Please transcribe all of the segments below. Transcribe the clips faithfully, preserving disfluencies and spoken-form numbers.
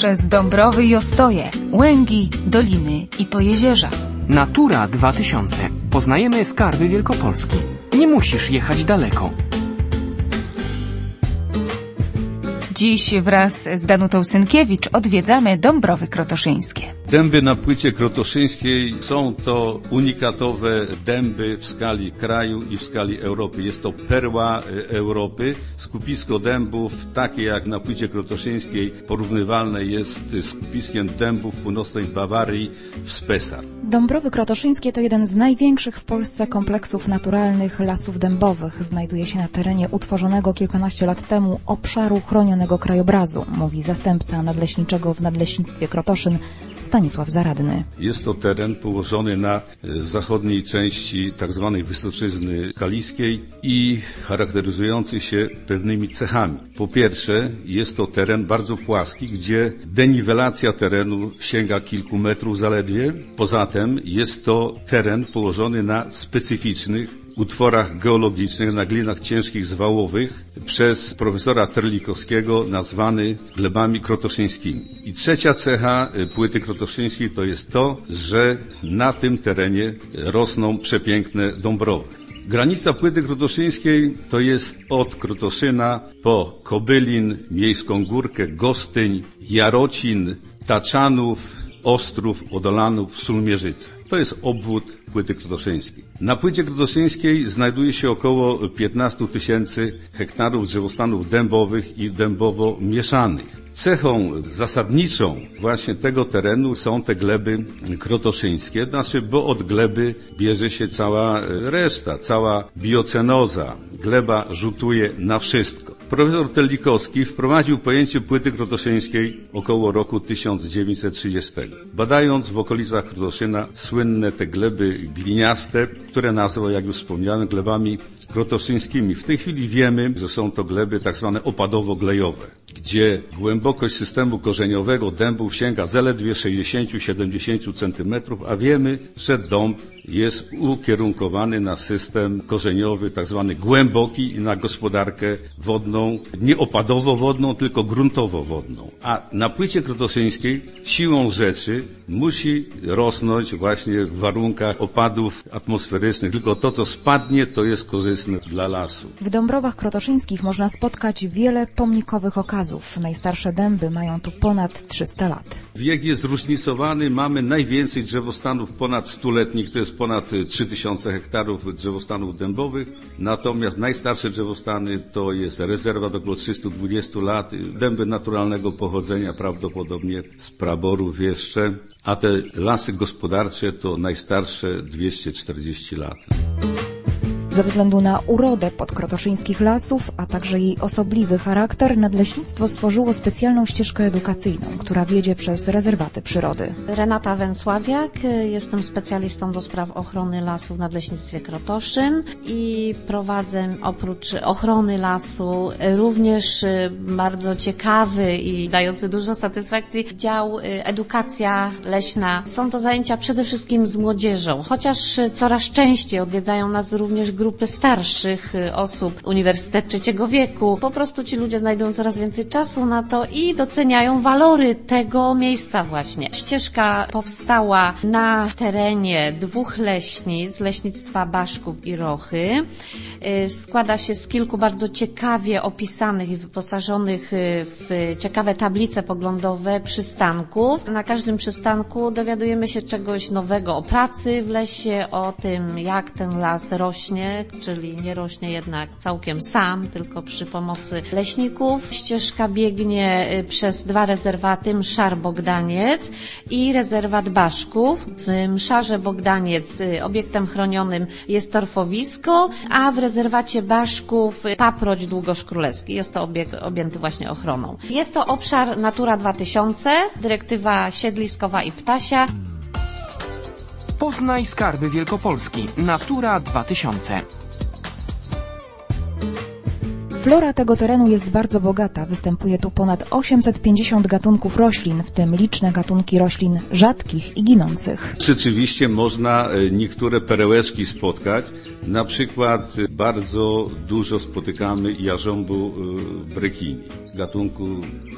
Przez Dąbrowy i Ostoje, Łęgi, Doliny i Pojezierza. Natura dwa tysiące. Poznajemy skarby Wielkopolski. Nie musisz jechać daleko. Dziś wraz z Danutą Synkiewicz odwiedzamy Dąbrowy Krotoszyńskie. Dęby na płycie krotoszyńskiej są to unikatowe dęby w skali kraju i w skali Europy. Jest to perła Europy. Skupisko dębów, takie jak na płycie krotoszyńskiej, porównywalne jest z skupiskiem dębów w północnej Bawarii w Spessart. Dąbrowy Krotoszyńskie to jeden z największych w Polsce kompleksów naturalnych lasów dębowych. Znajduje się na terenie utworzonego kilkanaście lat temu obszaru chronionego krajobrazu, mówi zastępca nadleśniczego w Nadleśnictwie Krotoszyn Stanisław Zaradny. Jest to teren położony na zachodniej części tzw. Wysoczyzny Kaliskiej i charakteryzujący się pewnymi cechami. Po pierwsze, jest to teren bardzo płaski, gdzie deniwelacja terenu sięga kilku metrów zaledwie. Poza tym jest to teren położony na specyficznych utworach geologicznych, na glinach ciężkich zwałowych przez profesora Terlikowskiego nazwany glebami krotoszyńskimi. I trzecia cecha płyty krotoszyńskiej to jest to, że na tym terenie rosną przepiękne dąbrowy. Granica płyty krotoszyńskiej to jest od Krotoszyna po Kobylin, Miejską Górkę, Gostyń, Jarocin, Taczanów, Ostrów, Odolanów, Sulmierzyce. To jest obwód płyty krotoszyńskiej. Na płycie krotoszyńskiej znajduje się około piętnaście tysięcy hektarów drzewostanów dębowych i dębowo mieszanych. Cechą zasadniczą właśnie tego terenu są te gleby krotoszyńskie, znaczy, bo od gleby bierze się cała reszta, cała biocenoza. Gleba rzutuje na wszystko. Profesor Terlikowski wprowadził pojęcie płyty krotoszyńskiej około roku tysiąc dziewięćset trzydziestego. Badając w okolicach Krotoszyna słynne te gleby gliniaste, które nazwał, jak już wspomniałem, glebami krotoszyńskimi. W tej chwili wiemy, że są to gleby tak zwane opadowo-glejowe, gdzie głębokość systemu korzeniowego dębów sięga zaledwie sześćdziesiąt do siedemdziesięciu centymetrów, a wiemy, że dąb jest ukierunkowany na system korzeniowy tak zwany głęboki i na gospodarkę wodną, nie opadowo-wodną, tylko gruntowo-wodną. A na płycie krotoszyńskiej siłą rzeczy musi rosnąć właśnie w warunkach opadów atmosferycznych. Tylko to, co spadnie, to jest korzystne dla lasu. W Dąbrowach Krotoszyńskich można spotkać wiele pomnikowych okazów. Najstarsze dęby mają tu ponad trzysta lat. Wiek jest zróżnicowany. Mamy najwięcej drzewostanów ponad stuletnich, to jest ponad trzy tysiące hektarów drzewostanów dębowych. Natomiast najstarsze drzewostany to jest rezerwat około trzysta dwadzieścia lat. Dęby naturalnego pochodzenia, prawdopodobnie z praborów jeszcze. A te lasy gospodarcze to najstarsze dwieście czterdzieści lat. Ze względu na urodę podkrotoszyńskich lasów, a także jej osobliwy charakter, Nadleśnictwo stworzyło specjalną ścieżkę edukacyjną, która wiedzie przez rezerwaty przyrody. Renata Węsławiak, jestem specjalistą do spraw ochrony lasu w Nadleśnictwie Krotoszyn i prowadzę oprócz ochrony lasu również bardzo ciekawy i dający dużo satysfakcji dział edukacja leśna. Są to zajęcia przede wszystkim z młodzieżą, chociaż coraz częściej odwiedzają nas również grupy starszych osób, uniwersytet trzeciego wieku. Po prostu ci ludzie znajdują coraz więcej czasu na to i doceniają walory tego miejsca właśnie. Ścieżka powstała na terenie dwóch leśnic, leśnictwa Baszków i Rochy. Składa się z kilku bardzo ciekawie opisanych i wyposażonych w ciekawe tablice poglądowe przystanków. Na każdym przystanku dowiadujemy się czegoś nowego o pracy w lesie, o tym, jak ten las rośnie, czyli nie rośnie jednak całkiem sam, tylko przy pomocy leśników. Ścieżka biegnie przez dwa rezerwaty, Mszar Bogdaniec i rezerwat Baszków. W Mszarze Bogdaniec obiektem chronionym jest torfowisko, a w rezerwacie Baszków paproć długoszkrólewski. Jest to obiekt objęty właśnie ochroną. Jest to obszar Natura dwa tysiące, dyrektywa siedliskowa i ptasia. Poznaj skarby Wielkopolski. Natura dwa tysiące. Flora tego terenu jest bardzo bogata. Występuje tu ponad osiemset pięćdziesiąt gatunków roślin, w tym liczne gatunki roślin rzadkich i ginących. Rzeczywiście można niektóre perełeczki spotkać. Na przykład bardzo dużo spotykamy jarząbu brekini, gatunku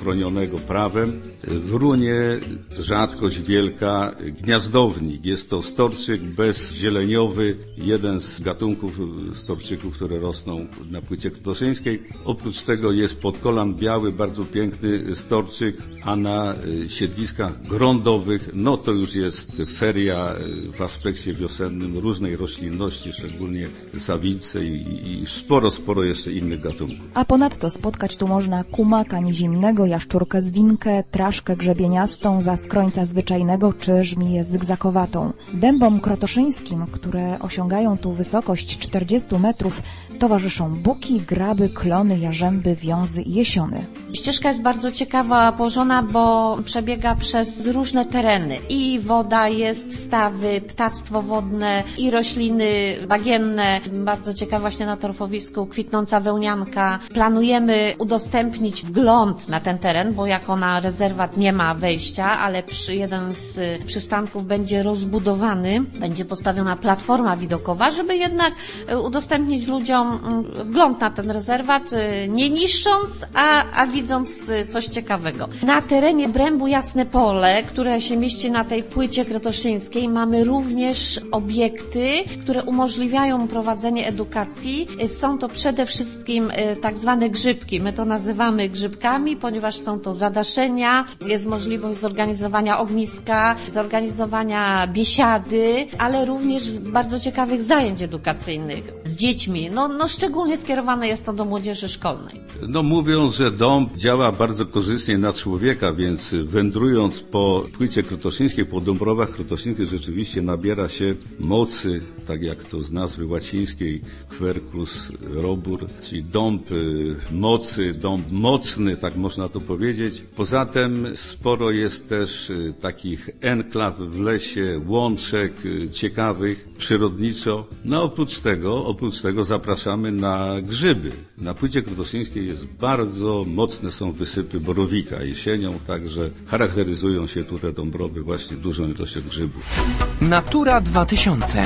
chronionego prawem. W runie rzadkość wielka, gniazdownik. Jest to storczyk bezzieleniowy, jeden z gatunków storczyków, które rosną na płycie krotoszyńskiej. Oprócz tego jest podkolan biały, bardzo piękny storczyk, a na siedliskach grądowych, no to już jest feria w aspekcie wiosennym różnej roślinności, szczególnie sawilce i, i sporo, sporo jeszcze innych gatunków. A ponadto spotkać tu można kumaka nizinnego, jaszczurkę zwinkę, traszkę grzebieniastą, zaskrońca zwyczajnego czy żmiję zygzakowatą. Dębom krotoszyńskim, które osiągają tu wysokość czterdzieści metrów, towarzyszą buki, graby, klony, jarzęby, wiązy i jesiony. Ścieżka jest bardzo ciekawa położona, bo przebiega przez różne tereny. I woda jest, stawy, ptactwo wodne i rośliny bagienne. Bardzo ciekawa właśnie na torfowisku kwitnąca wełnianka. Planujemy udostępnić wgląd na ten teren, bo jako na rezerwat nie ma wejścia, ale przy jeden z przystanków będzie rozbudowany. Będzie postawiona platforma widokowa, żeby jednak udostępnić ludziom wgląd na ten rezerwat, nie niszcząc, a, a widząc coś ciekawego. Na terenie obrębu Jasne Pole, które się mieści na tej płycie krotoszyńskiej, mamy również obiekty, które umożliwiają prowadzenie edukacji. Są to przede wszystkim tak zwane grzybki. My to nazywamy grzybkami, ponieważ są to zadaszenia, jest możliwość zorganizowania ogniska, zorganizowania biesiady, ale również bardzo ciekawych zajęć edukacyjnych z dziećmi. No, no szczególnie skierowane jest to do młodzieży szkolnej. No mówią, że dąb działa bardzo korzystnie na człowieka, więc wędrując po płycie krotoszyńskiej, po dąbrowach krotoszyńskich rzeczywiście nabiera się mocy, tak jak to z nazwy łacińskiej quercus robur, czyli dąb mocy, dąb mocny, tak można to powiedzieć. Poza tym sporo jest też takich enklaw w lesie, łączek ciekawych, przyrodniczo. No oprócz tego, oprócz tego zapraszamy na grzyby. Na płycie krotoszyńskiej jest bardzo mocne są wysypy borowika jesienią, także charakteryzują się tutaj dąbrowy właśnie dużą ilością grzybów. Natura dwa tysiące.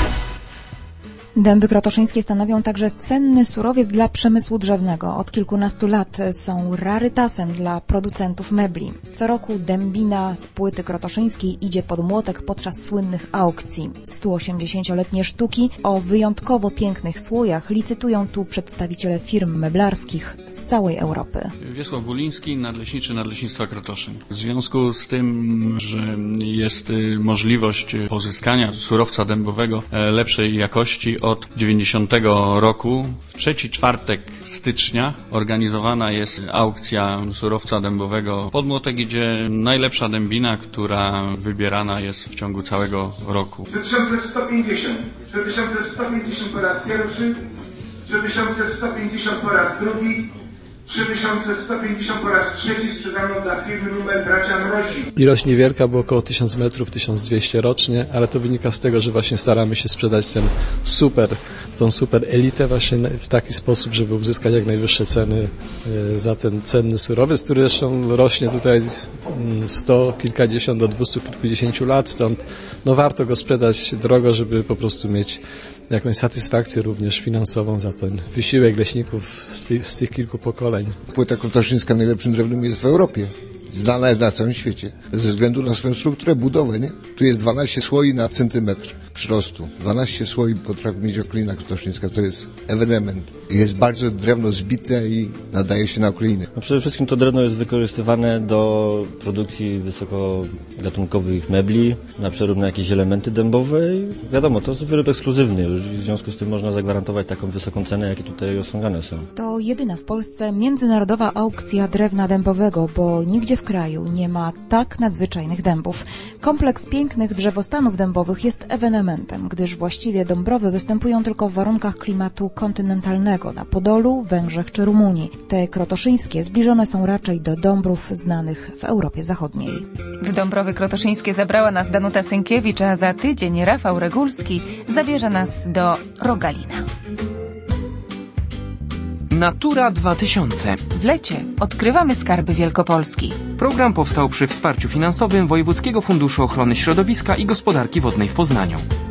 Dęby krotoszyńskie stanowią także cenny surowiec dla przemysłu drzewnego. Od kilkunastu lat są rarytasem dla producentów mebli. Co roku dębina z płyty krotoszyńskiej idzie pod młotek podczas słynnych aukcji. sto osiemdziesięcioletnie sztuki o wyjątkowo pięknych słojach licytują tu przedstawiciele firm meblarskich z całej Europy. Wiesław Buliński, nadleśniczy Nadleśnictwa Krotoszyn. W związku z tym, że jest możliwość pozyskania surowca dębowego lepszej jakości, od dziewięćdziesiątego roku w trzeci czwartek stycznia organizowana jest aukcja surowca dębowego. Pod młotek idzie najlepsza dębina, która wybierana jest w ciągu całego roku. trzy tysiące sto pięćdziesiąt, trzy tysiące sto pięćdziesiąt po raz pierwszy, trzy tysiące sto pięćdziesiąt po raz drugi, trzy tysiące sto pięćdziesiąt po raz trzeci sprzedano dla firmy numer Bracia Mrozi. Ilość niewielka, bo około tysiąc metrów, tysiąc dwieście rocznie, ale to wynika z tego, że właśnie staramy się sprzedać ten super, tą super elitę właśnie w taki sposób, żeby uzyskać jak najwyższe ceny za ten cenny surowiec, który zresztą rośnie tutaj sto kilkadziesiąt do dwustu kilkudziesięciu lat, stąd no warto go sprzedać drogo, żeby po prostu mieć jakąś satysfakcję również finansową za ten wysiłek leśników z tych, z tych kilku pokoleń. Płyta krotoszyńska najlepszym drewnem jest w Europie. Znana jest na całym świecie. Ze względu na swoją strukturę, budowę, nie? Tu jest dwanaście słoi na centymetr przyrostu. dwanaście słoi potrafi mieć oklina krotoszyńska. To jest ewenement. Jest bardzo drewno zbite i nadaje się na okliny. No przede wszystkim to drewno jest wykorzystywane do produkcji wysokogatunkowych mebli, na przerób na jakieś elementy dębowe i wiadomo, to jest wyrób ekskluzywny już i w związku z tym można zagwarantować taką wysoką cenę, jakie tutaj osiągane są. To jedyna w Polsce międzynarodowa aukcja drewna dębowego, bo nigdzie w kraju nie ma tak nadzwyczajnych dębów. Kompleks pięknych drzewostanów dębowych jest ewenementem, gdyż właściwie dąbrowy występują tylko w warunkach klimatu kontynentalnego na Podolu, Węgrzech czy Rumunii. Te krotoszyńskie zbliżone są raczej do dąbrów znanych w Europie Zachodniej. W Dąbrowy Krotoszyńskie zabrała nas Danuta Sękiewicz, a za tydzień Rafał Regulski zabierze nas do Rogalina. Natura dwa tysiące. W lecie odkrywamy skarby Wielkopolski. Program powstał przy wsparciu finansowym Wojewódzkiego Funduszu Ochrony Środowiska i Gospodarki Wodnej w Poznaniu.